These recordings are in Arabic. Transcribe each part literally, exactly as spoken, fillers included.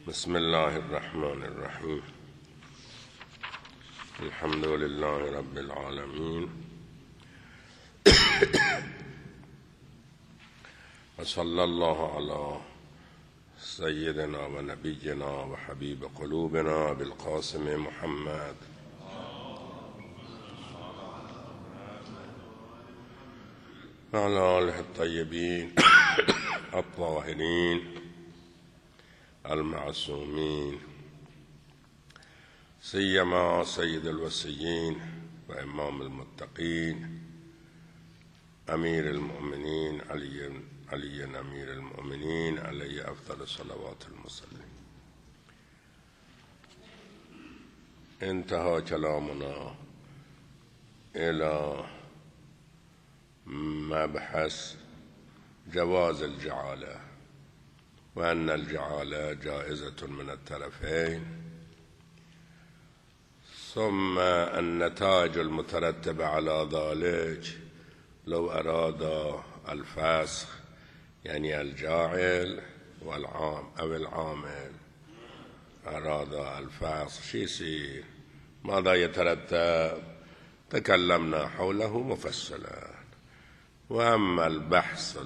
بسم الله الرحمن الرحيم. الحمد لله رب العالمين، وصلى الله على سيدنا ونبينا وحبيب قلوبنا بالقاسم محمد وعلى آله الطيبين الطاهرين المعصومين، سيما سيد الوصيين وإمام المتقين أمير المؤمنين علي علي أمير المؤمنين عليه أفضل الصلوات المسلمين. انتهى كلامنا إلى مبحث جواز الجعالة، وأن الجعالة جائزة من الطرفين، ثم النتائج المترتبة على ذلك لو أراد الفسخ، يعني الجاعل والعام أو العامل أراد الفسخ، شو يصير؟ ماذا يترتب؟ تكلمنا حوله مفصلا. وأما البحث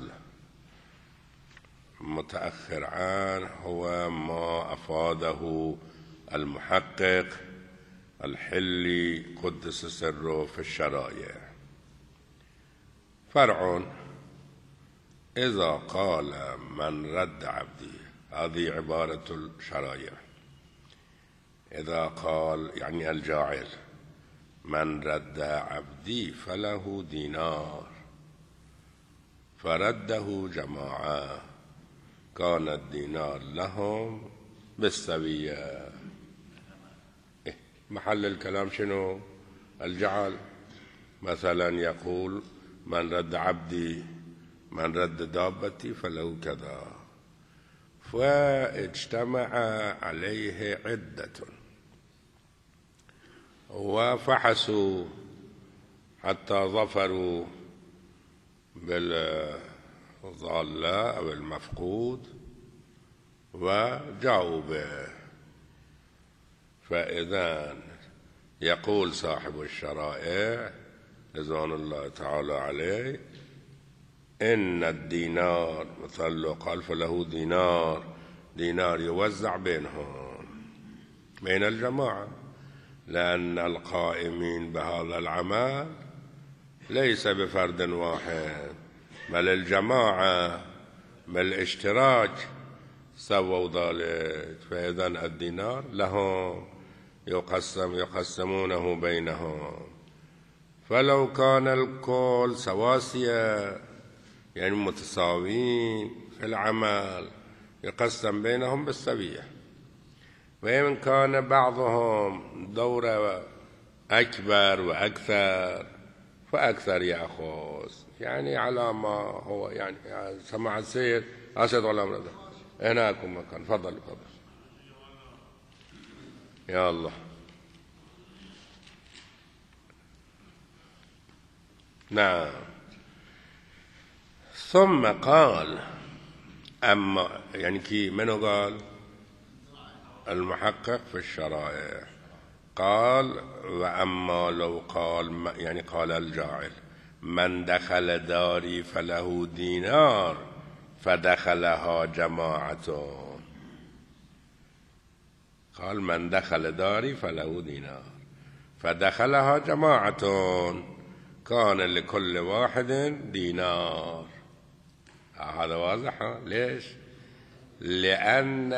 المتأخر عنه هو ما أفاده المحقق الحلي قدس سره في الشرائع. فرع: إذا قال من رد عبدي، هذه عبارة الشرائع. إذا قال يعني الجاعل من رد عبدي فله دينار، فرده جماعة، كان الدينار لهم بالسوية. محل الكلام شنو؟ الجعل. مثلا يقول من رد عبدي، من رد دابتي فله كذا، فاجتمع عليه عدة وفحصوا حتى ظفروا بالضالة أو المفقود وجاءوا به. فإذا يقول صاحب الشرائع رضوان الله تعالى عليه إن الدينار، مثل قال فله دينار، دينار يوزع بينهم بين الجماعة، لأن القائمين بهذا العمل ليس بفرد واحد، بل الجماعة بالاشتراك سووا ذلك. فإذا الدينار لهم يقسم يقسمونه بينهم. فلو كان الكل سواسية، يعني متساويين في العمل، يقسم بينهم بالسوية. وإن كان بعضهم دورة أكبر وأكثر فأكثر يأخذ، يعني على ما هو يعني سمع السيد أسد ولا أمر. هناكم مكان، فضل فضل يا الله. نعم. ثم قال أما، يعني كي منو قال؟ المحقق في الشرائع قال وأما لو قال، يعني قال الجاعل من دخل داري فله دينار فدخلها جماعة. قال من دخل داري فله دينار فدخلها جماعة، كان لكل واحد دينار. هذا واضح. ليش؟ لأن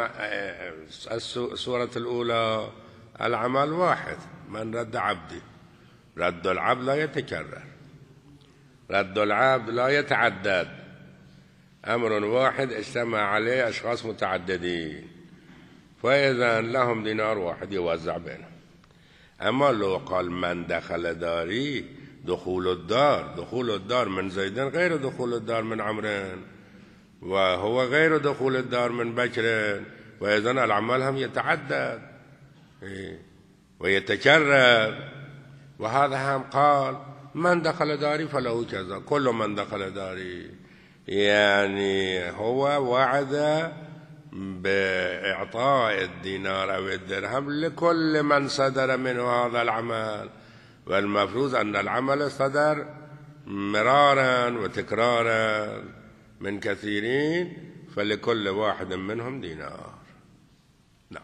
السورة الأولى العمل واحد، من رد عبدي، رد العبد لا يتكرر، رد العبد لا يتعدد، أمر واحد اجتمع عليه أشخاص متعددين، فإذا لهم دينار واحد يوزع بينهم. أما لو قال من دخل داري، دخول الدار، دخول الدار من زيد غير دخول الدار من عمرو، وهو غير دخول الدار من بكر، وإذا العمل هم يتعدد ويتكرر. وهذا هم قال من دخل داري فله كذا، كل من دخل داري، يعني هو وعد بإعطاء الدينار أو الدرهم لكل من صدر منه هذا العمل، والمفروض أن العمل صدر مرارا وتكرارا من كثيرين، فلكل واحد منهم دينار. نعم.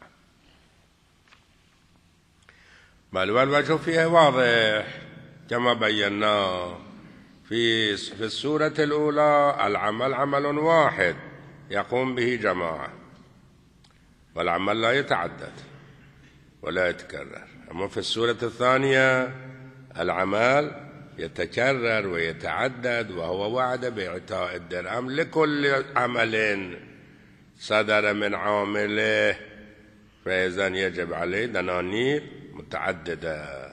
بل والوجه فيه واضح كما بينا في في السورة الأولى. العمل عمل واحد يقوم به جماعة، والعمل لا يتعدد ولا يتكرر. أما في السورة الثانية العمل يتكرر ويتعدد، وهو وعد بإعطاء الدرهم لكل عمل صدر من عامله، فإذا يجب عليه دنانير متعددة.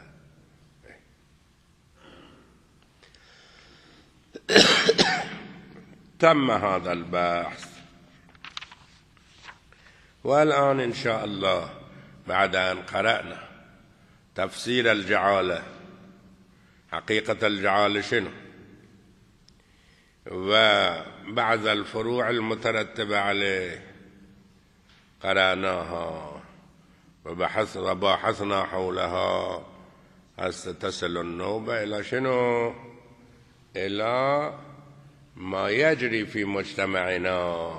تم هذا البحث، والآن إن شاء الله بعد أن قرأنا تفسير الجعالة، حقيقة الجعالة شنو، وبعض الفروع المترتبة عليه قرأناها وبحثنا حولها، هسه تصل النوبة إلى شنو؟ إلى ما يجري في مجتمعنا،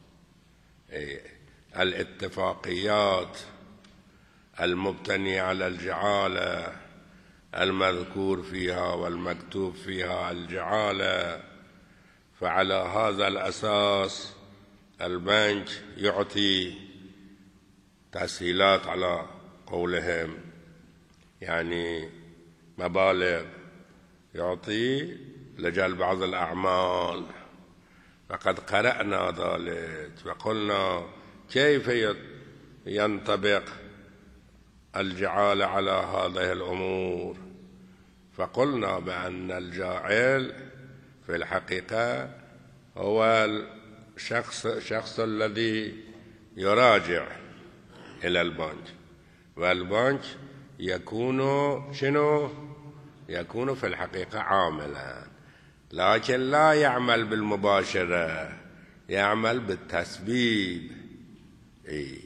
الاتفاقيات المبتنية على الجعالة، المذكور فيها والمكتوب فيها الجعالة. فعلى هذا الأساس البنك يعطي تسهيلات على قولهم، يعني مبالغ يعطي لجل بعض الأعمال. فقد قرأنا ذلك وقلنا كيف ينطبق الجعالة على هذه الأمور، فقلنا بأن الجاعل في الحقيقة هو الشخص شخص الذي يراجع إلى البنك، والبنك يكون شنو؟ يكون في الحقيقة عاملا، لكن لا يعمل بالمباشرة، يعمل بالتسبيب. إيه؟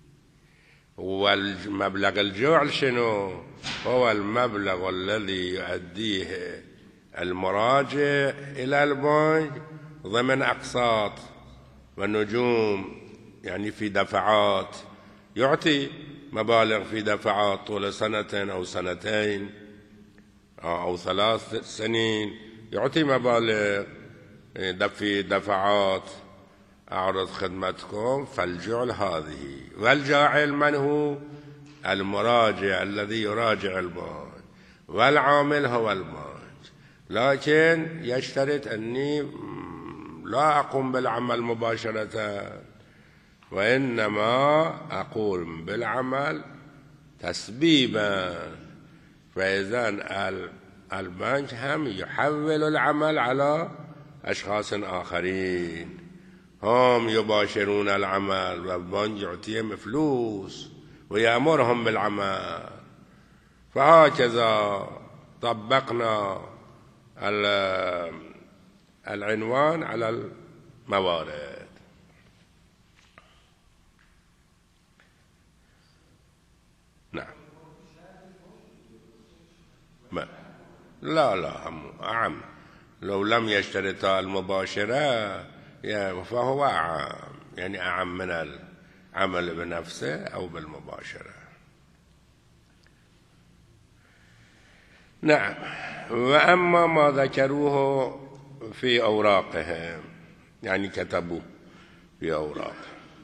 والمبلغ الجعل شنو؟ هو المبلغ الذي يؤديه المراجع إلى البنك ضمن أقساط ونجوم، يعني في دفعات، يعطي مبالغ في دفعات طول سنة أو سنتين أو ثلاث سنين، يعطي مبالغ في دفعات. أعرض خدمتكم، فالجعل هذه. والجاعل من هو؟ المراجع الذي يراجع البنك، والعامل هو البنك. لكن يشترط أني لا أقوم بالعمل مباشرة، وإنما أقوم بالعمل تسبيبا. فإذا البنك هم يحول العمل على أشخاص آخرين، هم يباشرون العمل، والبنك يعطيهم فلوس ويأمرهم بالعمل. فهكذا طبقنا العنوان على الموارد. نعم. ما. لا لا هم أعم، لو لم يشترط المباشرة فهو أعم، يعني أعم من العمل بنفسه أو بالمباشرة. نعم. وأما ما ذكروه في أوراقهم، يعني كتبوه في أوراق،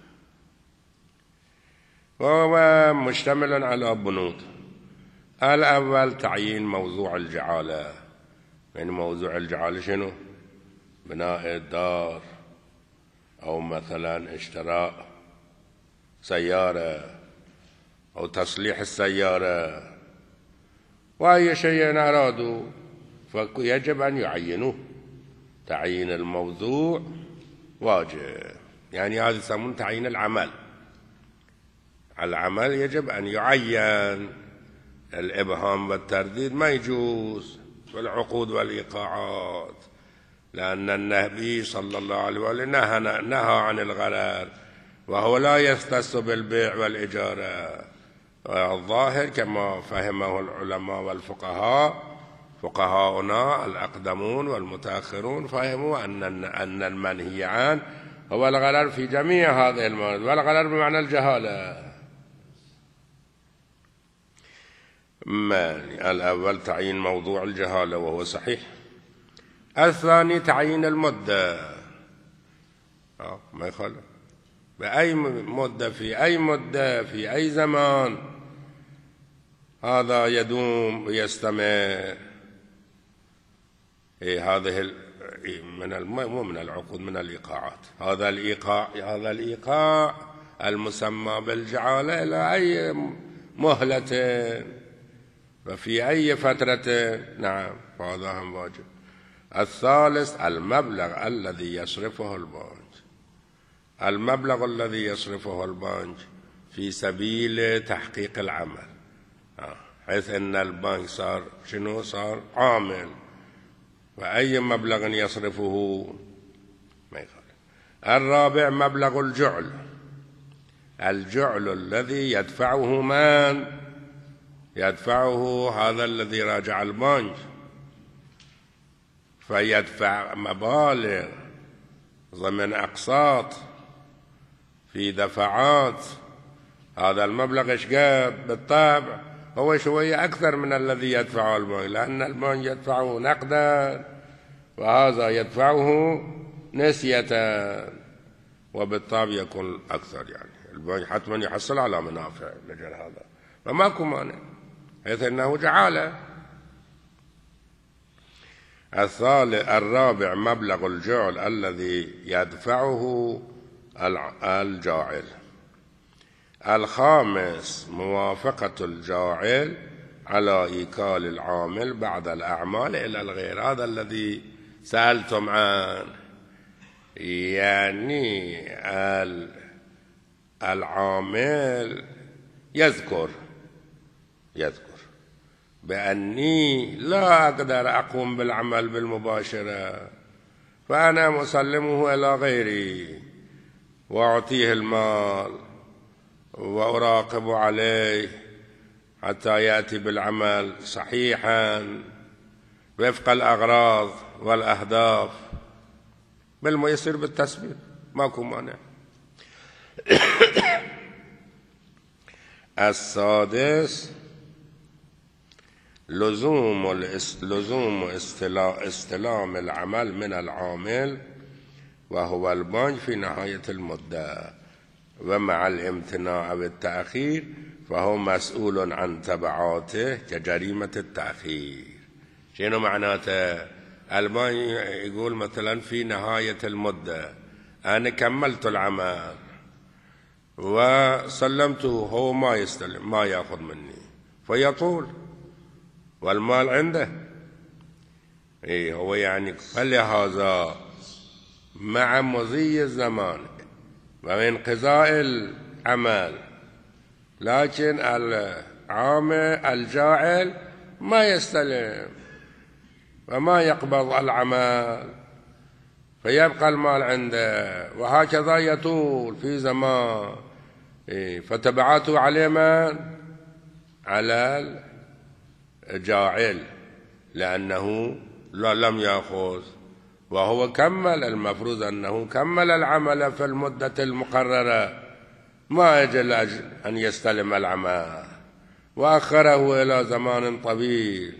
وهو مشتمل على بنود. الأول تعيين موضوع الجعالة، يعني موضوع الجعالة شنو؟ بناء الدار، أو مثلا اشتراء سيارة، أو تصليح السيارة، وأي شيء أرادوا فيجب أن يعينوه. تعيين الموضوع واجب، يعني هذا يسمون تعيين العمل. العمل يجب أن يعين، الإبهام والترديد ما يجوز في العقود والإيقاعات، لأن النبي صلى الله عليه وسلم نهى, نهى عن الغرر، وهو لا يختص بالبيع والإجارة. الظاهر كما فهمه العلماء والفقهاء، فقهاؤنا الأقدمون والمتأخرون، فهموا أن أن المنهي عنه هو الغرر في جميع هذه الموارد، والغرر بمعنى الجهالة. الأول تعيين موضوع الجهالة وهو صحيح. الثاني تعيين المدة، ما يخالف بأي مدة في أي مدة في أي زمان هذا يدوم ويستمر. إيه هذه من مو من العقود، من الإيقاعات. هذا الإيقاع هذا الإيقاع المسمى بالجعالة إلى أي مهلة وفي أي فترة. نعم، هذا هم واجب. الثالث المبلغ الذي يصرفه البنك، المبلغ الذي يصرفه البنك في سبيل تحقيق العمل، حيث أن البنك صار شنو؟ صار عامل، وأي مبلغ يصرفه ما يخالف. الرابع مبلغ الجعل، الجعل الذي يدفعه من؟ يدفعه هذا الذي راجع البنك، فيدفع مبالغ ضمن أقساط في دفعات. هذا المبلغ ايش قد؟ بالطبع هو شوية أكثر من الذي يدفعه البنك، لأن البنك يدفعه نقدا وهذا يدفعه نسية، وبالطبع يكون أكثر. يعني البنك حتما يحصل على منافع لجل هذا، فماكو مانع، حيث أنه جعالة. الثالث الرابع مبلغ الجعل الذي يدفعه الجاعل. الخامس موافقة الجاعل على إيكال العامل بعد الأعمال إلى الغير. هذا الذي سألتم عنه، يعني العامل يذكر يذكر بأني لا أقدر أقوم بالعمل بالمباشرة، فأنا مسلمه إلى غيري وأعطيه المال وأراقب عليه حتى يأتي بالعمل صحيحا وفق الأغراض والأهداف، بل ما يصير بالتسبيب، ماكو مانع. السادس لزوم لزوم استلام العمل من العامل وهو البنك في نهاية المدة، ومع الامتناع بالتأخير فهو مسؤول عن تبعاته كجريمة التأخير. شنو معناته؟ البنك يقول مثلا في نهاية المدة أنا كملت العمل وسلمته، هو ما يستلم، ما يأخذ مني، فيطول والمال عنده. إيه هو يعني فلهذا مع مضي الزمان وانقضاء العمل، لكن العامل الجاعل ما يستلم وما يقبض العمل، فيبقى المال عنده، وهكذا يطول في زمان. فتبعاته عليه من؟ على الجاعل، لأنه لم يأخذ وهو كمل، المفروض أنه كمل العمل في المدة المقررة، ما أجل أن يستلم العمل وأخره إلى زمان طويل.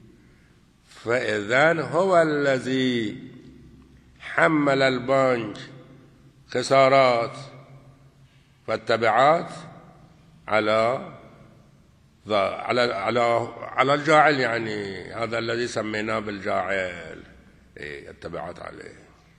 فإذن هو الذي حمل البنك خسارات والتبعات على على على على الجاعل، يعني هذا الذي سميناه بالجاعل، التبعات عليه.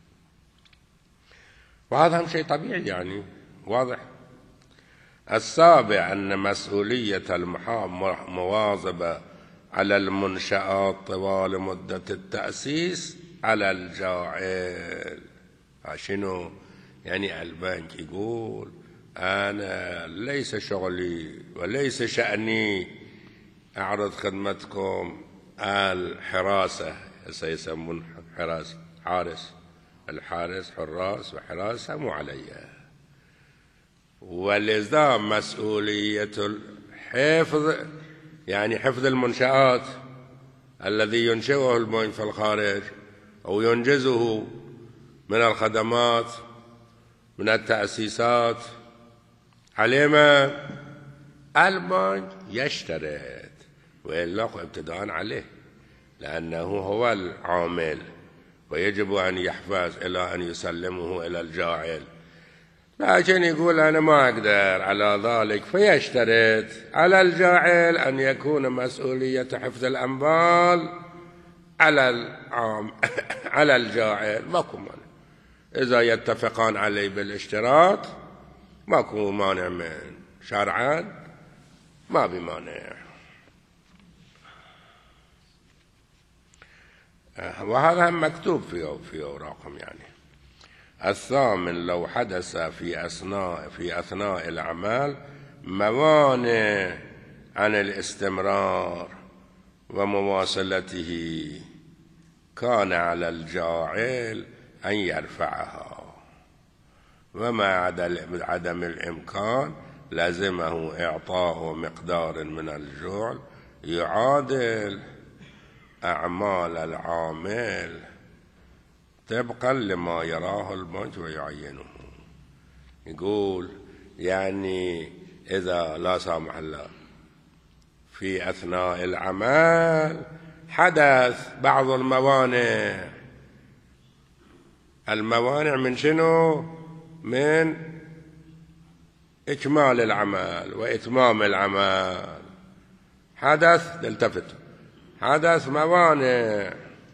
وهذا هم شيء طبيعي، يعني واضح. السابع أن مسؤولية المحام مواظبة على المنشآت طوال مدة التأسيس على الجاعل. شنو يعني؟ البنك يقول أنا ليس شغلي وليس شأني أعرض خدمتكم الحراسة، سيسمون حراس حارس، الحارس حراس وحراسة مو علي، ولذا مسؤولية الحفظ يعني حفظ المنشآت الذي ينشئه البنك في الخارج أو ينجزه من الخدمات من التأسيسات عليه ما البنك يشترط وإلا ابتداء عليه، لأنه هو العامل ويجب أن يحفظ إلى أن يسلمه إلى الجاعل، لكن يقول أنا ما أقدر على ذلك فيشترط على الجاعل أن يكون مسؤولية حفظ الأموال على العام على الجاعل. ماكو مانع إذا يتفقان عليه بالاشتراط، ماكو مانع من شرعا، ما بمانع. وهذا مكتوب في في أوراقهم يعني. الثامن لو حدث في أثناء في أثناء الأعمال موانع عن الاستمرار ومواصلته كان على الجاعل أن يرفعها، وما عدم الإمكان لازمه إعطاء مقدار من الجعل يعادل أعمال العامل طبقا لما يراه البنك ويعينه. يقول يعني إذا لا سامح الله في أثناء العمل حدث بعض الموانع، الموانع من شنو؟ من إكمال العمل وإتمام العمل. حدث التفت حدث موانع،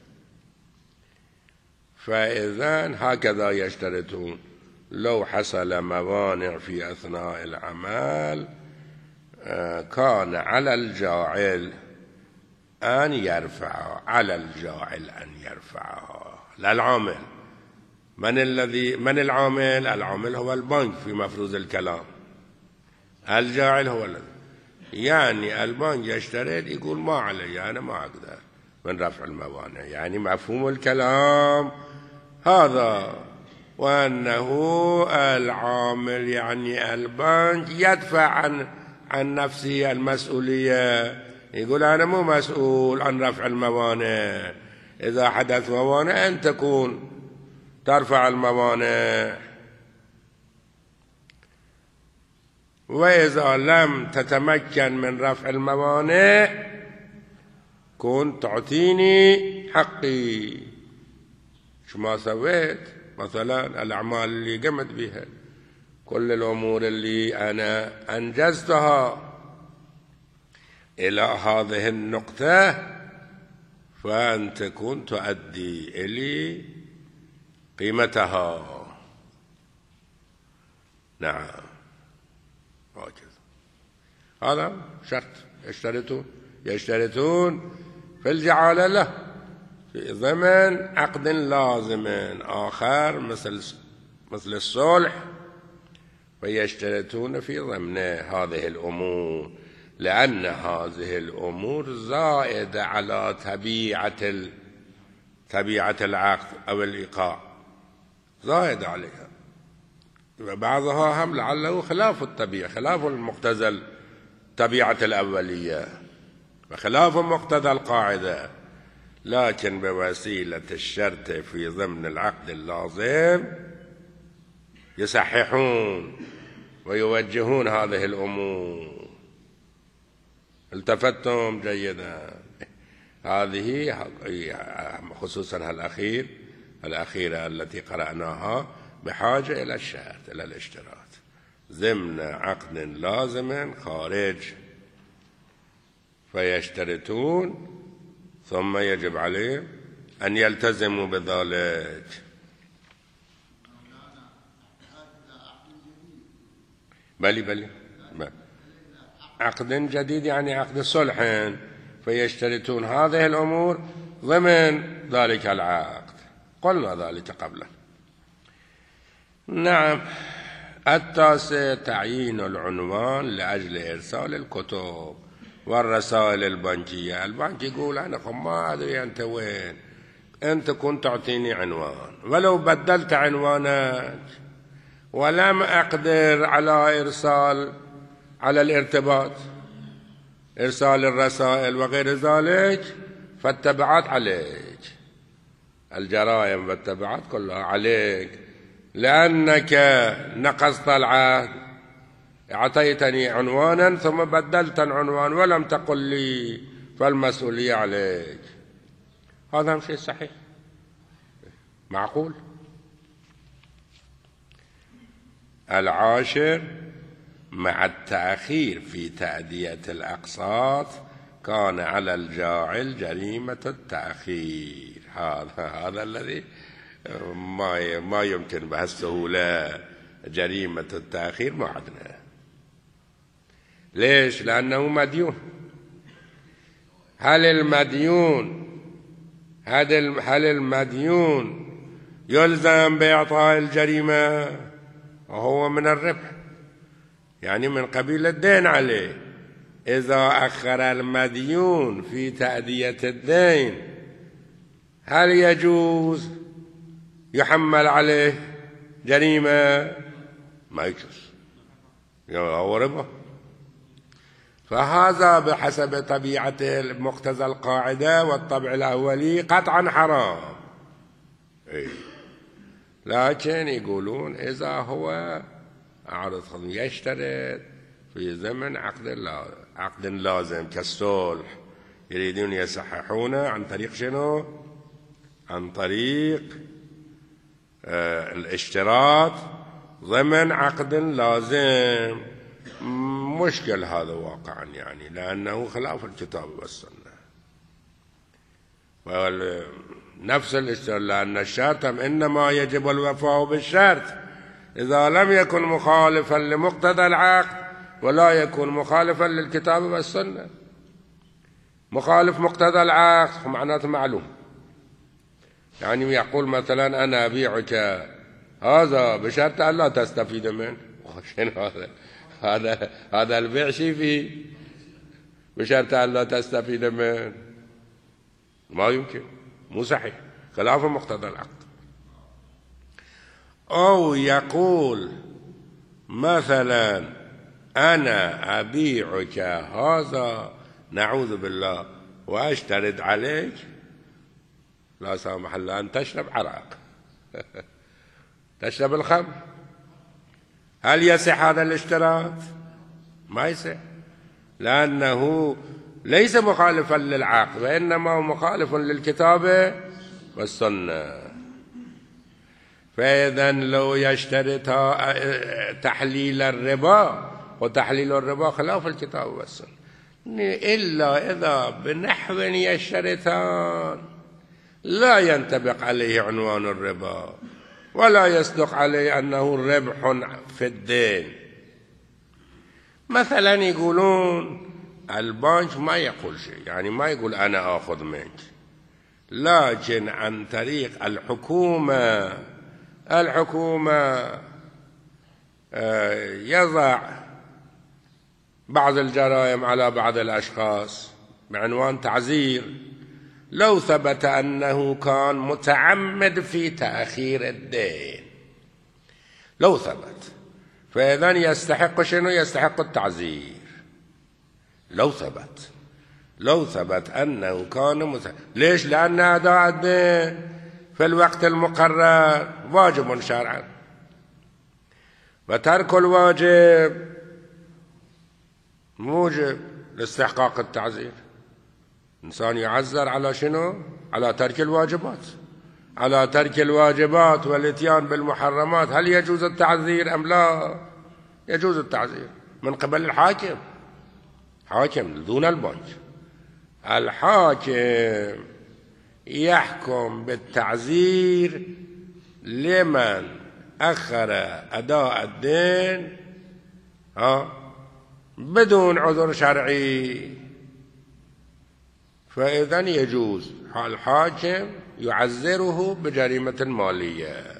فإذا هكذا يشترطون لو حصل موانع في أثناء العمل كان على الجاعل أن يرفعها، على الجاعل أن يرفعها لا العامل. من الذي من العامل؟ العامل هو البنك في مفروض الكلام، الجاعل هو الذي يعني البنك يشترط يقول ما علي أنا ما أقدر من رفع الموانع، يعني مفهوم الكلام هذا، وأنه العامل يعني البنك يدفع عن عن نفسه المسؤولية، يقول أنا مو مسؤول عن رفع الموانع، إذا حدث موانع أن تكون ترفع الموانع، وإذا لم تتمكن من رفع الموانع كنت تعطيني حقي. شو ما سويت مثلا الأعمال اللي قمت بها، كل الأمور اللي أنا أنجزتها إلى هذه النقطة، فأنت كنت تؤدي إلي قيمتها. نعم هكذا، هذا شرط يشترطون يشترطون في الجعالة له في ضمن عقد لازم آخر مثل مثل الصلح، فيشترطون في ضمن هذه الأمور، لأن هذه الأمور زائدة على طبيعة طبيعة العقد أو الإيقاع، زائدة عليها، وبعضها هم لعله خلاف الطبيعة، خلاف المقتضى طبيعة الأولية وخلاف مقتضى القاعدة، لكن بوسيلة الشرط في ضمن العقد اللازم يصححون ويوجهون هذه الأمور. التفتم جيدا؟ هذه خصوصا الأخير الأخيرة التي قرأناها بحاجة إلى الشرط، إلى الاشتراط ضمن عقد لازم خارج، فيشترطون ثم يجب عليهم أن يلتزموا بذلك. بلي بلي عقد جديد يعني عقد صلح، فيشترطون هذه الأمور ضمن ذلك العقد، قلنا ذلك قبلا. نعم. التاسع تعيين العنوان لأجل إرسال الكتب والرسائل البنكية. البنك يقول أنا ما أدري أنت وين، أنت كنت تعطيني عنوان، ولو بدلت عنوانك ولم أقدر على إرسال على الارتباط، إرسال الرسائل وغير ذلك، فالتبعات عليك، الجرائم والتبعات كلها عليك، لأنك نقضت العهد، أعطيتني عنوانا ثم بدلت العنوان ولم تقل لي، فالمسؤولية عليك. هذا شيء صحيح معقول. العاشر: مع التأخير في تأدية الأقساط كان على الجاعل جريمة التأخير. هذا هذا الذي ما ما يمكن بهالسهولة جريمة التأخير ما عندنا. ليش؟ لأنه مديون. هل المديون هل المديون يلزم بإعطاء الجريمة وهو من الربح، يعني من قبيل الدين عليه؟ إذا أخر المديون في تأدية الدين هل يجوز يحمل عليه جريمة؟ ما يجوز، هو ربا. فهذا بحسب طبيعته مقتضى القاعدة والطبع الأولي قطعا حرام. إيه. لكن يقولون إذا هو عرض يشترط في زمن عقد عقد لازم كالصلح، يريدون يصححونه عن طريق شنو؟ عن طريق آه الاشتراط ضمن عقد لازم. مشكل هذا واقعا، يعني لأنه خلاف الكتاب والسنة. نفس الاشتراط، لأن الشرط إنما يجب الوفاء بالشرط إذا لم يكن مخالفا لمقتضى العقد ولا يكون مخالفا للكتاب والسنة. مخالف مقتضى العقد معناته معلوم، يعني يقول مثلا أنا أبيعك هذا بشرط أن لا تستفيد منه. شنو هذا؟ هذا هذا البيع شيء فيه بشرط أن لا تستفيد منه، ما يمكن، مو صحيح، خلاف مقتضى العقد. أو يقول مثلا أنا أبيعك هذا نعوذ بالله وأشترط عليك لا سامح الله أن تشرب عراق تشرب الخمر. هل يصح هذا الاشتراط؟ ما يصح، لأنه ليس مخالفا للعقد وإنما هو مخالف للكتاب والسنة. فإذا لو يشترط تحليل الربا، وتحليل الربا خلاف الكتاب والسنة، إلا إذا بنحو يشترطان لا ينطبق عليه عنوان الربا ولا يصدق عليه أنه ربح في الدين. مثلا يقولون البنك ما يقول شيء، يعني ما يقول أنا أخذ منك، لكن عن طريق الحكومة الحكومة يضع بعض الجرائم على بعض الأشخاص بعنوان تعزير، لو ثبت أنه كان متعمد في تأخير الدين، لو ثبت، فإذا يستحق شنو؟ يستحق التعزير. لو ثبت لو ثبت أنه كان متعمد. ليش؟ لأن أداء الدين في الوقت المقرر واجب شرعا، وترك الواجب موجب لاستحقاق التعزير. إنسان يعزر على شنو؟ على ترك الواجبات، على ترك الواجبات والاتيان بالمحرمات. هل يجوز التعزير أم لا؟ يجوز التعزير من قبل الحاكم، حاكم دون البنك. الحاكم يحكم بالتعزير لمن أخر أداء الدين ها بدون عذر شرعي، فإذا يجوز الحاكم يعزره بجريمة مالية.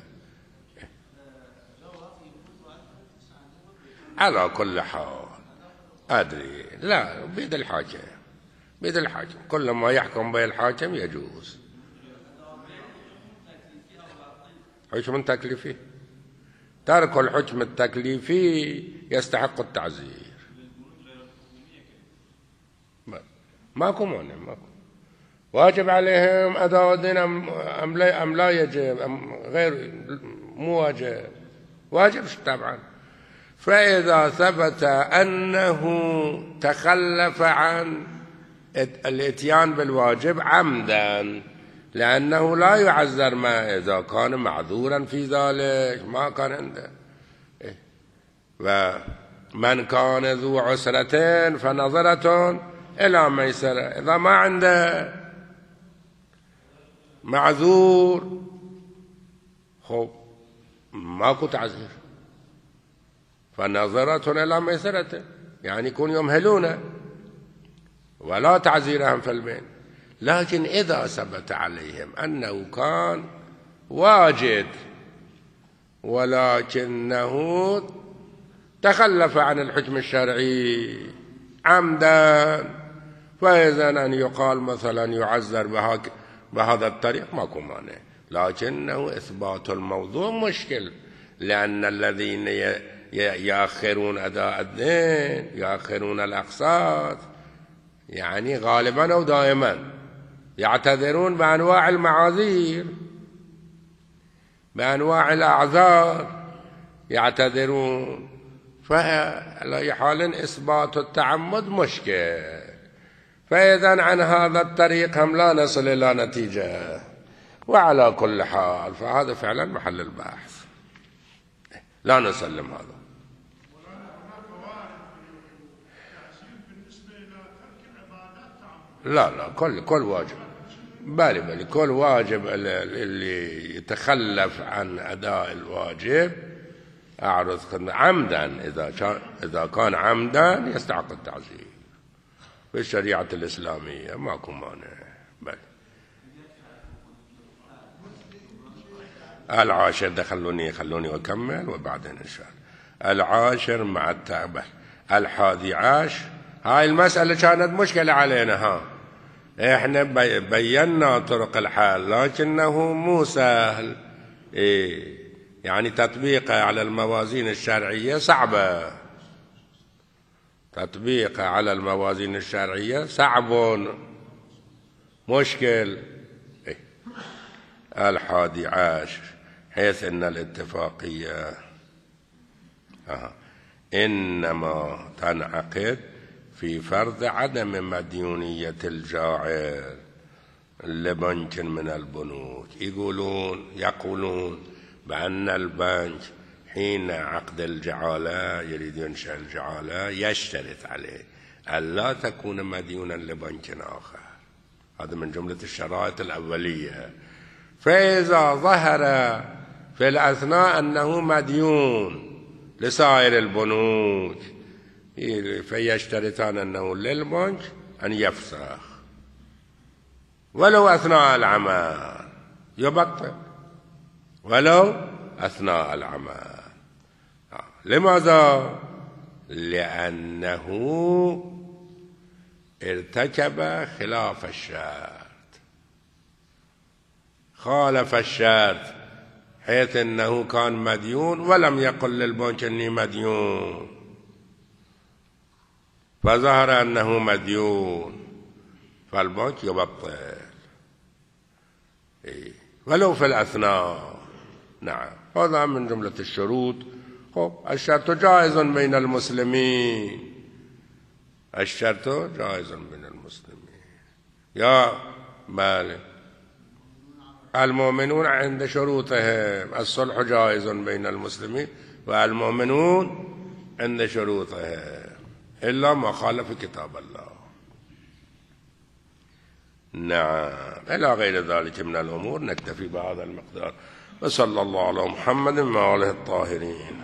على كل حال أدري، لا، بيد الحاكم، بيد الحاكم، كل ما يحكم به الحاكم يجوز. حكم تكليفي ترك الحكم التكليفي يستحق التعزير. ماكو مانع، ماكو واجب عليهم أداء الدين أم, أم, لا, أم لا يجب أم غير مو واجب؟ واجب طبعا. فإذا ثبت أنه تخلف عن الإتيان بالواجب عمدا، لأنه لا يعذر ما إذا كان معذورا في ذلك ما كان عنده. ومن كان ذو عسرة فنظرة إلى ميسرة، إذا ما عنده معذور خب ماكو تعذير، فنظرة إلى ميسرة يعني يكون يمهلون ولا تعذيرهم في البين. لكن إذا ثبت عليهم أنه كان واجد ولكنه تخلف عن الحكم الشرعي عمدا، فإذا أن يقال مثلا يعذر بهذا الطريق ماكو مانع، لكنه إثبات الموضوع مشكل، لأن الذين يأخرون أداء الدين يأخرون الأقساط يعني غالبا أو دائما يعتذرون بأنواع المعاذير، بأنواع الأعذار يعتذرون، فعلى حال إثبات التعمد مشكل. فإذا عن هذا الطريق هم لا نصل إلى نتيجة. وعلى كل حال فهذا فعلا محل البحث، لا نسلم هذا. لا لا كل كل واجب، بالي بالي كل واجب اللي يتخلف عن أداء الواجب أعرض عمدا، إذا كان إذا كان عمدا يستحق التعزير في الشريعة الإسلامية ماكو مانع. بل العاشر ده خلوني خلوني أكمل وبعدين إن شاء الله. العاشر مع التعبة. الحادي عشر، هاي المسألة كانت مشكلة علينا، ها إحنا بينا طرق الحل لكنه مو سهل، إيه يعني تطبيقه على الموازين الشرعية صعبة، تطبيقه على الموازين الشرعية صعب مشكل. إيه؟ الحادي عشر، حيث إن الاتفاقية آه. إنما تنعقد في فرض عدم مديونية الجاعل لبنك من البنوك. يقولون يقولون بأن البنك حين عقد الجعالة يريد ينشأ الجعالة يشترط عليه ألا تكون مديونا لبنك آخر، هذا من جملة الشرائط الأولية. فإذا ظهر في الأثناء أنه مديون لسائر البنوك فيشترطان أنه للبنك أن يفسخ ولو أثناء العمل، يبطل ولو أثناء العمل. لماذا؟ لأنه ارتكب خلاف الشرط، خالف الشرط، حيث أنه كان مديون ولم يقل للبنك أني مديون، فظهر أنه مديون فالبنك يبطل ولو في الأثناء. نعم هذا من جملة الشروط. الشرط جائز بين المسلمين، الشرط جائز بين المسلمين. يا مالك المؤمنون عند شروطهم، الصلح جائز بين المسلمين والمؤمنون عند شروطهم إلا ما خالف كتاب الله. نعم إلى غير ذلك من الأمور. نكتفي بهذا المقدار، وصلى الله على محمد وآله الطاهرين.